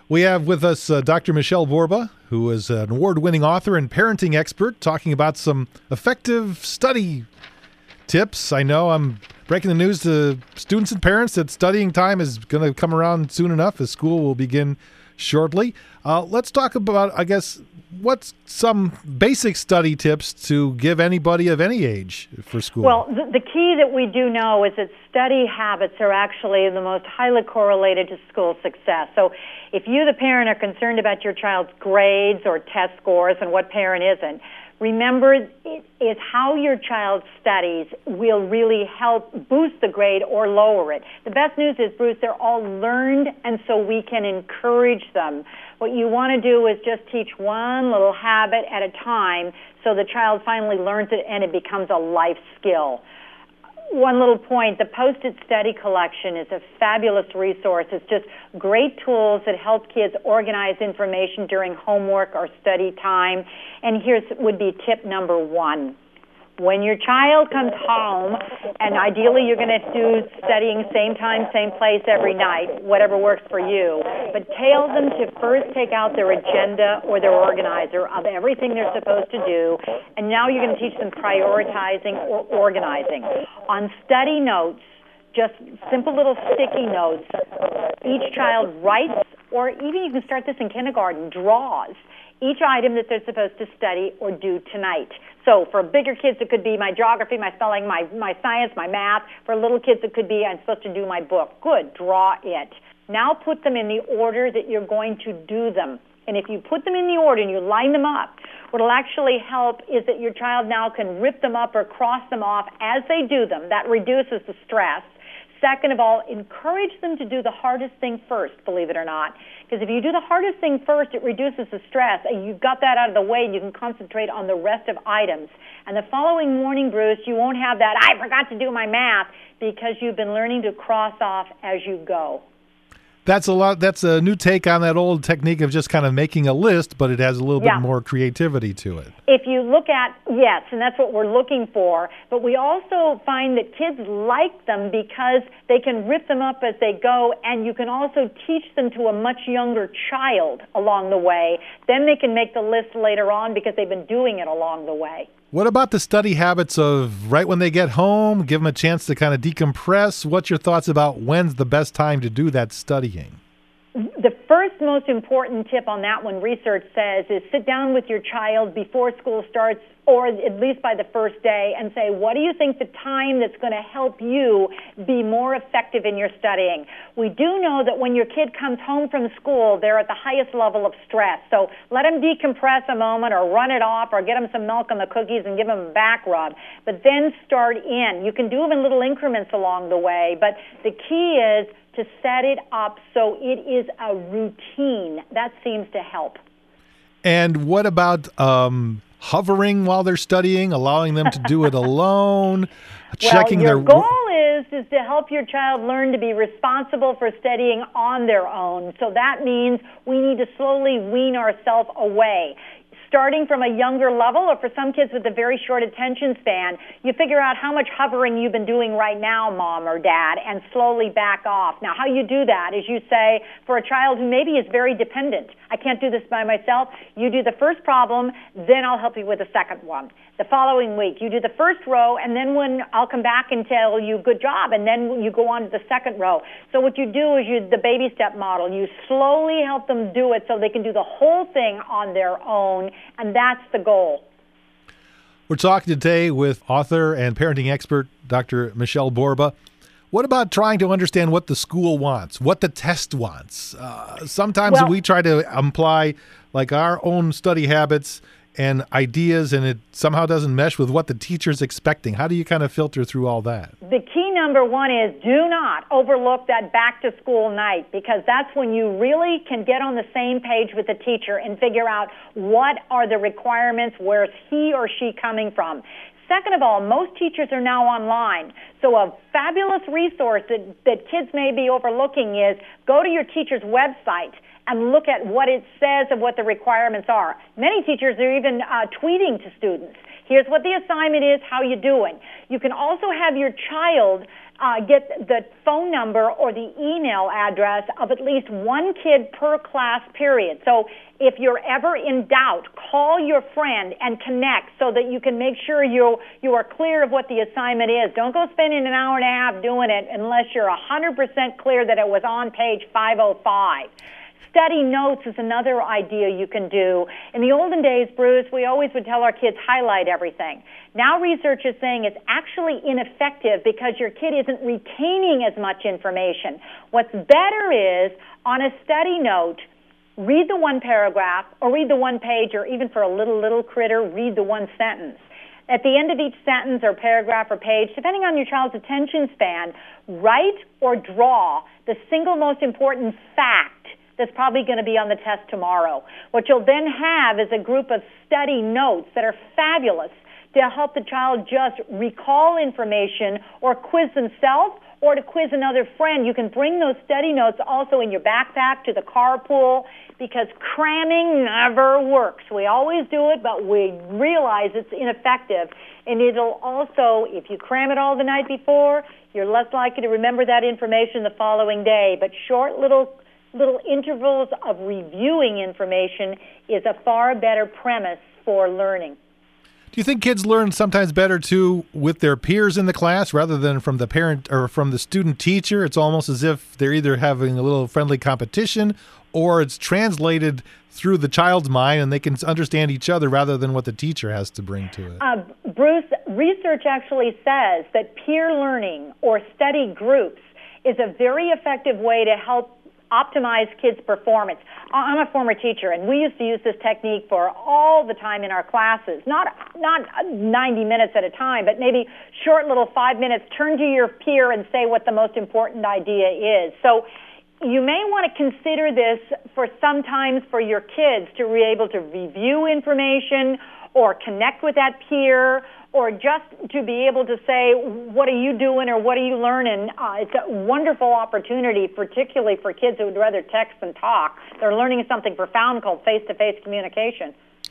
We have with us Dr. Michelle Borba, who is an award-winning author and parenting expert, talking about some effective study tips. I know I'm breaking the news to students and parents that studying time is going to come around soon enough as school will begin shortly. Let's talk about, I guess, what's some basic study tips to give anybody of any age for school? Well, the key that we do know is that study habits are actually the most highly correlated to school success. So if you, the parent, are concerned about your child's grades or test scores, and what parent isn't, remember, it is how your child studies will really help boost the grade or lower it. The best news is, Bruce, they're all learned, and so we can encourage them. What you want to do is just teach one little habit at a time so the child finally learns it and it becomes a life skill. One little point, the Post-it Study Collection is a fabulous resource. It's just great tools that help kids organize information during homework or study time. And here's would be tip number 1. When your child comes home, and ideally you're going to do studying same time, same place every night, whatever works for you, but tell them to first take out their agenda or their organizer of everything they're supposed to do, and now you're going to teach them prioritizing or organizing. On study notes, just simple little sticky notes, each child writes, or even you can start this in kindergarten, draws each item that they're supposed to study or do tonight. So for bigger kids, it could be my geography, my spelling, my science, my math. For little kids, it could be I'm supposed to do my book. Good, draw it. Now put them in the order that you're going to do them. And if you put them in the order and you line them up, what will actually help is that your child now can rip them up or cross them off as they do them. That reduces the stress. Second of all, encourage them to do the hardest thing first, believe it or not. Because if you do the hardest thing first, it reduces the stress, and you've got that out of the way, and you can concentrate on the rest of items. And the following morning, Bruce, you won't have that, I forgot to do my math, because you've been learning to cross off as you go. That's a new take on that old technique of just kind of making a list, but it has a little bit more creativity to it. If you look at, yes, and that's what we're looking for, but we also find that kids like them because they can rip them up as they go, and you can also teach them to a much younger child along the way. Then they can make the list later on because they've been doing it along the way. What about the study habits of right when they get home, give them a chance to kind of decompress? What's your thoughts about when's the best time to do that studying? The first most important tip on that one, research says, is sit down with your child before school starts, or at least by the first day, and say, what do you think the time that's going to help you be more effective in your studying? We do know that when your kid comes home from school, they're at the highest level of stress. So let them decompress a moment or run it off or get them some milk on the cookies and give them a back rub. But then start in. You can do them in little increments along the way, but the key is to set it up so it is a routine. That seems to help. And what about hovering while they're studying, allowing them to do it alone, checking your their... goal is to help your child learn to be responsible for studying on their own. So that means we need to slowly wean ourselves away. Starting from a younger level, or for some kids with a very short attention span, you figure out how much hovering you've been doing right now, mom or dad, and slowly back off. Now, how you do that is you say, for a child who maybe is very dependent, I can't do this by myself, you do the first problem, then I'll help you with the second one. The following week, you do the first row, and then when I'll come back and tell you, good job, and then you go on to the second row. So what you do is the baby step model. You slowly help them do it so they can do the whole thing on their own, and that's the goal. We're talking today with author and parenting expert, Dr. Michelle Borba. What about trying to understand what the school wants, what the test wants? Sometimes we try to imply like our own study habits and ideas, and it somehow doesn't mesh with what the teacher's expecting. How do you kind of filter through all that? The key number one is do not overlook that back-to-school night, because that's when you really can get on the same page with the teacher and figure out what are the requirements, where's he or she coming from. Second of all, most teachers are now online. So a fabulous resource that kids may be overlooking is go to your teacher's website and look at what it says and what the requirements are. Many teachers are even tweeting to students. Here's what the assignment is, how you doing. You can also have your child get the phone number or the email address of at least one kid per class period. So if you're ever in doubt, call your friend and connect so that you can make sure you are clear of what the assignment is. Don't go spending an hour and a half doing it unless you're 100% clear that it was on page 505. Study notes is another idea you can do. In the olden days, Bruce, we always would tell our kids, highlight everything. Now research is saying it's actually ineffective because your kid isn't retaining as much information. What's better is, on a study note, read the one paragraph or read the one page, or even for a little critter, read the one sentence. At the end of each sentence or paragraph or page, depending on your child's attention span, write or draw the single most important fact that's probably going to be on the test tomorrow. What you'll then have is a group of study notes that are fabulous to help the child just recall information or quiz themselves or to quiz another friend. You can bring those study notes also in your backpack to the carpool, because cramming never works. We always do it, but we realize it's ineffective. And it'll also, if you cram it all the night before, you're less likely to remember that information the following day. But short little intervals of reviewing information is a far better premise for learning. Do you think kids learn sometimes better, too, with their peers in the class rather than from the parent or from the student teacher? It's almost as if they're either having a little friendly competition or it's translated through the child's mind and they can understand each other rather than what the teacher has to bring to it. Bruce, research actually says that peer learning or study groups is a very effective way to help optimize kids' performance. I'm a former teacher, and we used to use this technique for all the time in our classes. Not 90 minutes at a time, but maybe short little 5 minutes. Turn to your peer and say what the most important idea is. So you may want to consider this for sometimes for your kids to be able to review information or connect with that peer, or just to be able to say, what are you doing or what are you learning? It's a wonderful opportunity, particularly for kids who would rather text than talk. They're learning something profound called face-to-face communication.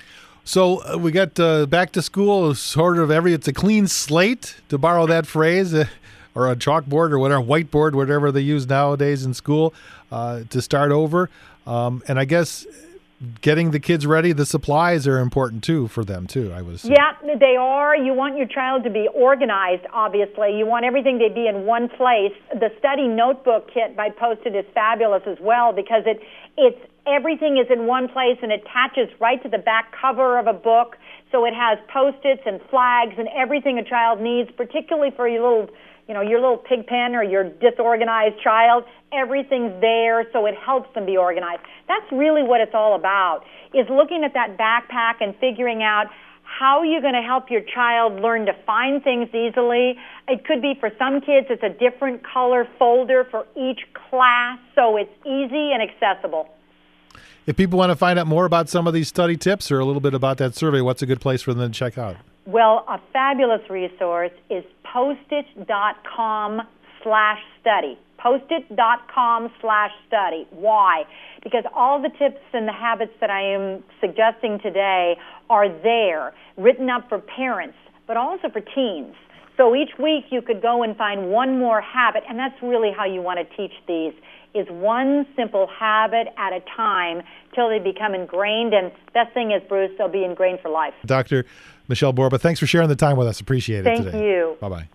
So we got back to school, sort of it's a clean slate, to borrow that phrase, or a chalkboard or whatever, whiteboard, whatever they use nowadays in school, to start over. And I guess getting the kids ready, the supplies are important too for them too, I would assume. Yeah, they are. You want your child to be organized, obviously. You want everything to be in one place. The study notebook kit by Post-it is fabulous as well, because it's everything is in one place and attaches right to the back cover of a book. So it has Post-its and flags and everything a child needs, particularly for your little pig pen or your disorganized child. Everything's there, so it helps them be organized. That's really what it's all about, is looking at that backpack and figuring out how you're going to help your child learn to find things easily. It could be, for some kids, it's a different color folder for each class, so it's easy and accessible. If people want to find out more about some of these study tips or a little bit about that survey, what's a good place for them to check out? Well, a fabulous resource is postit.com/study. Postit.com/study. Why? Because all the tips and the habits that I am suggesting today are there, written up for parents, but also for teens. So each week you could go and find one more habit, and that's really how you want to teach these, is one simple habit at a time till they become ingrained. And best thing is, Bruce, they'll be ingrained for life. Dr. Michelle Borba, thanks for sharing the time with us. Appreciate it today. Thank you. Bye-bye.